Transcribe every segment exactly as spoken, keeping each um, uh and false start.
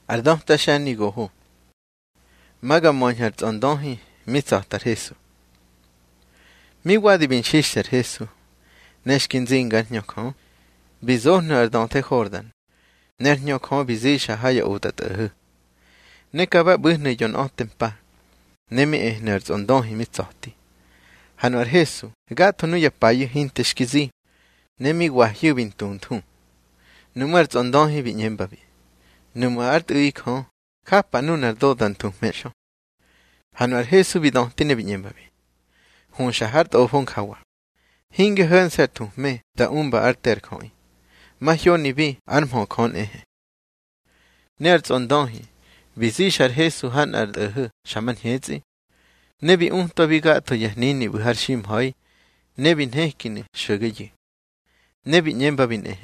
Ardon tashani gohu. Maga monhar tsondonhi mitzahtar Jesu. Mi wadi bin shishtar Jesu. Neshkin zingan nyokon. Bizohnu ardon te jordan. Ner nyokon bizisha haya utat ehu. Nekaba buhne yon otempa. Nemi eh ner tsondonhi mitzahti. Hanuar Jesu. Gato nuya payu hinteshkizi. Nemi wahyu bin tuntun. Numar tsondonhi bin yembabi. Numa art uikon. Kapa nunar dodan tung mesho. Hanuar Jesu bidon tine binyembabi. Hun shahart ofon kawa. Hinge hön ser tung me da umba arter koi. Mahyo nibi armho kon ehe. Nerz ondonhi. Bizishar Jesu han ard ehe shaman hezi. Nebi unto bigato yahnini buhar shim hoi. Nebi nhekine shogeji. Nebi nyembabin ehe.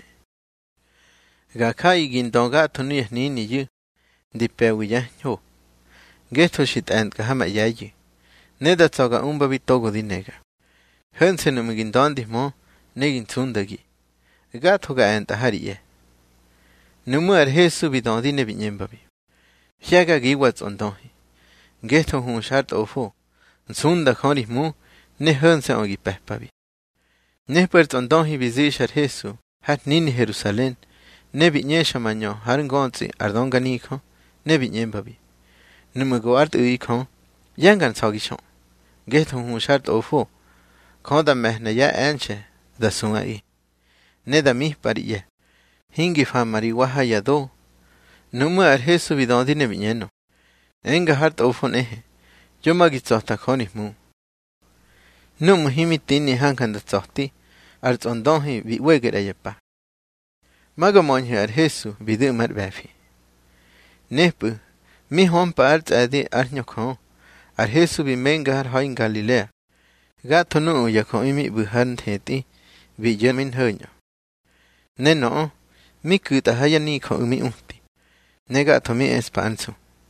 Gakai gindongato nu yahnini yu. Dipewi yahnyo. Geto shit and kahama yayi. Neda tsoga umba bitogo dinega. Hönse numigin dondi mo, negin tsundagi. Gato ga and ahari ye. Numu ar Jesu bidondi nebi nyembabi. Hiaga giwats ondonhi. Geto hun shart ofo. Tsunda khori mu, ne hönse ogi pehpabi. Ne pert ondonhi bizishar Jesu, hat nini Jerusalén, nebi nyesha manyo haringonzi ardonga niko, nebi nyembabi. Numugo art uikon, yangan sagishon. Geto hun shart ofo. Koda mehna ya enche, da sunga i. Neda mih pari ye. Hingi famari waha ya do. Numu ar Jesu bidondi nebi nyeno. Enga hart ofo nehe. Yomagi tsohta khoni mu. Numu himi tini hankan da tsohti. Ar tsondonhi bi wegera yepa. Maga monhe ar Jesu bidu mar befi. Nepu. Mi hompa art adi ar nyokon. Ar Jesu bi menga har hoin Galilea. Gato nu yakon imi buhan theti. Bi yemin honyo. Neno. Mi kuta haya ni ko umi unti. Negato mi espansu.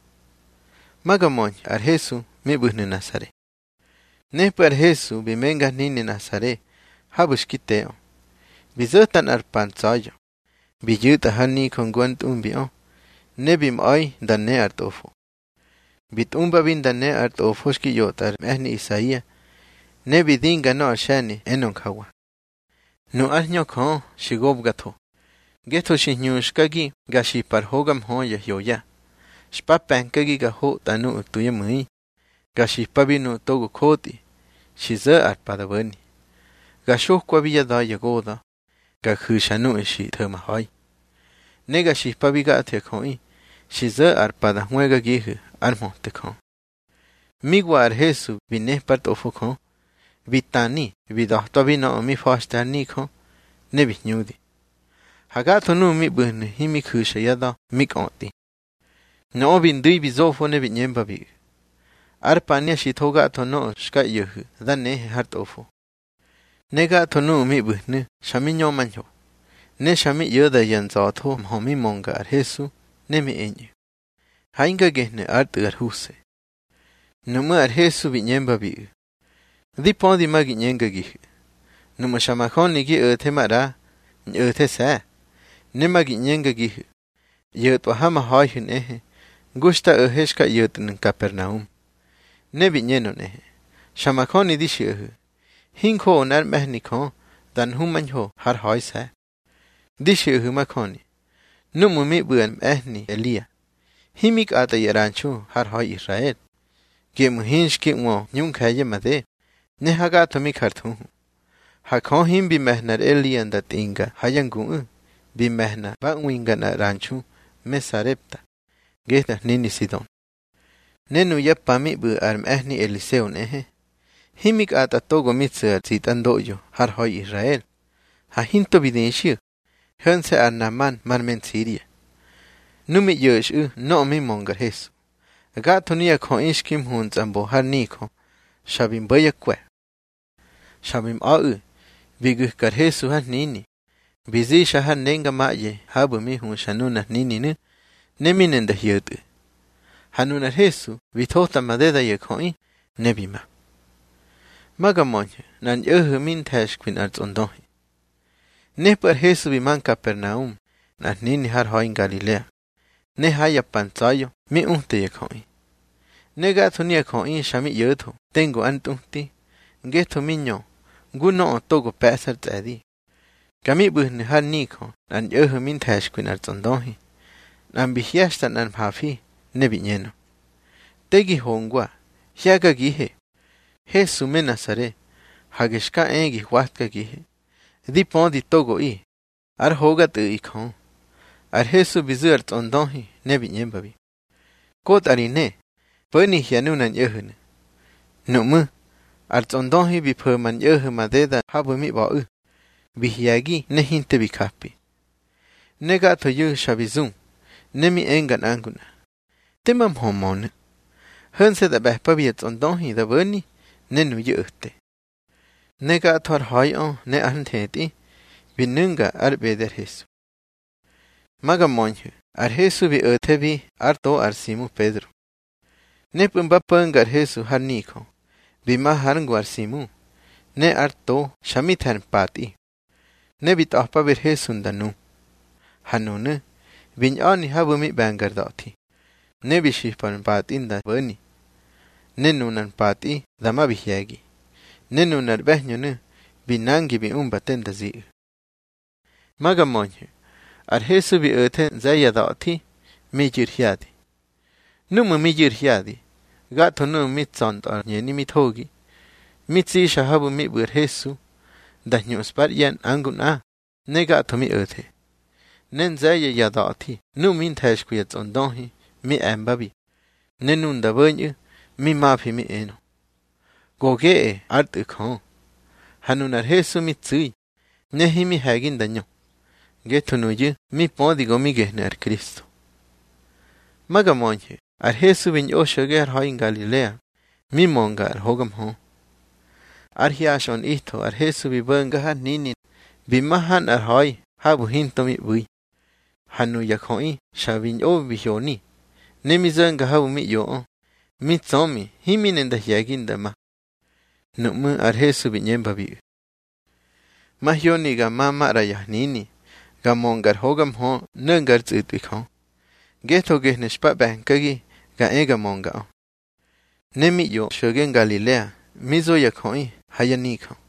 Maga monhe ar Jesu mi buhne Nazare. Nepu ar Jesu bi menga nini Nazare. Habush kiteo. Bi zotan ar panzayo. Bi yuta hani kon guant umbio. Nebim oi danne art ofo. Bit umba bin danne art ofoshki yotar mehni Isaia. Nebi dinga no ashani enon kawa. Nu arnyo kon shigob gato. Geto shinyushkagi gashi parhogam hoya yoya. Shpapankagi gaho tanu utuye mui. Gashi pabinu togo koti. Shiza art padabani. Gasho kwa villa da yagoda. Gakushanu ishi termahoi. Nega shi pabiga te koi. Shiza arpada huega gihu armo te kon. Migwa ar Jesu bine part ofo kon. Bitani bidahto bino mi fashtar ni kon. Nebi nyudi. Hagato nu mi buhne himi kusha yada mik onti. No bindui bizofo nebi nyembabi. Arpania shitoga to no shka yuhu dane hart ofo. Nega to nu mi buhne shaminyo manyo. Ne shami yoda yan zato mhomi monga ar Jesu. Nemi enye. Hainga gehne art ar huse. Numa ar Jesu binyemba bi. Di pondi magi nyenga gihe. Numa shamakon nigi öte mara. Öte sa. Nemagi nyenga gihe. Yot wahama hoyhun ehe. Gusta öheshka yotun Kapernaum. Nebi nyeno nehe. Shamakon nidi shi öhe. Hinko onar mehnikon. Dan humanho har hoy sa. Dishi öhe makoni. Numu mi buan ehni Elia. Himik ata yaranchu har hoy Israel. Gemu hinshki mo nyung kaya made. Ne hagato mi kartuhu. Hakon him bi mehnar Elian dat inga hayangu. Bi mehna ba uinga na ranchu me sarepta. Gehta nini Sidon. Nenu yappa mi bu arm ehni Eliseo nehe. Himik ata togo mitzer zitandoyo har hoy Israel. Ha hinto bidenshiu. Hönse ar naman marmen Siria. Numi yosh u no mi mongar Jesu. Gato niya kon ishkim hun zambo har niko. Shabim baya kwe. Shabim au. Biguh kar Jesu har nini. Bizi shahar nenga maye habu mi hun shanuna nini nu. Neminen da hiyot. Hanunar Jesu vitota madeda ye kon nebima. Maga monye nan yohu min tashkwin arts ondohi. Nepar Jesu biman Kapernaum, na nini har hoin Galilea. ne haya panzayo mi unte ya khoi ne ga thunia khoi shami yethu tengo antunti ngethu minyo nguno togo pesar tsadi kami buhne hanni kho an yehu min thash kunar tsondohi an bihiasta nan phafi ne binyeno tegi hongwa hiaga gihe Jesu me Nazare hageshka engi huatka gihe di pondi togo i ar hoga tu i khon ar Jesu bizur tsondohi ne binyembabi kot arine poni hianunan yehune numu ar tsondohi bi phoman yehu madeda habumi ba u bihiagi ne hinte bikapi nega to yu shabizun ne mi engan anguna temam homon hönse da behpabi tsondohi da boni ne nu yute nega thor hoyo ne antheti binunga ar beder Jesu maga monju ar Jesu bi ötebi ar to ar simu Pedro ne pumba pangar Jesu harniko bima harngu ar simu ne ar to shamithan pati ne bit ahpa bir Jesu danu hanune bin ani habumi bangar dati ne bishipan patin da bani ne nunan pati dama bihiagi ne nunar behnyune binangi bi umbaten da zi maga monju ar Jesu bi öten zaya dati mi jirhiadi numu mi jirhiadi gato nu mit zont ar nyeni mit hogi mit zi shahabu mi bur Jesu da nyus par yan angun a ne gato mi öte nen zaya ya dati nu min thash ku yat ondohi mi ambabi ne nun da banyu mi mafi mi eno goge e art khon hanunar Jesu mi tsui ne himi hagin danyo getunuji mi podi gomi gehner Kristo maga monje ar Jesu bin o shoger ha in Galilea mi mongar hogam ho ar hiashon ito ar Jesu bi banga han nini bi mahan ar hoy habu hinto mi bui hanu yakhoi shabin o bihoni ne mi zanga habu mi yo mi tsomi himinen da yagin da ma numu ar Jesu bi nyembabi mahyoni ga mama rayahnini ga mongar hogam ho nengar tsitwi kho geto gehne spa bankagi ga ega monga ne mi yo shogen Galilea mizo yakhoi hayani kho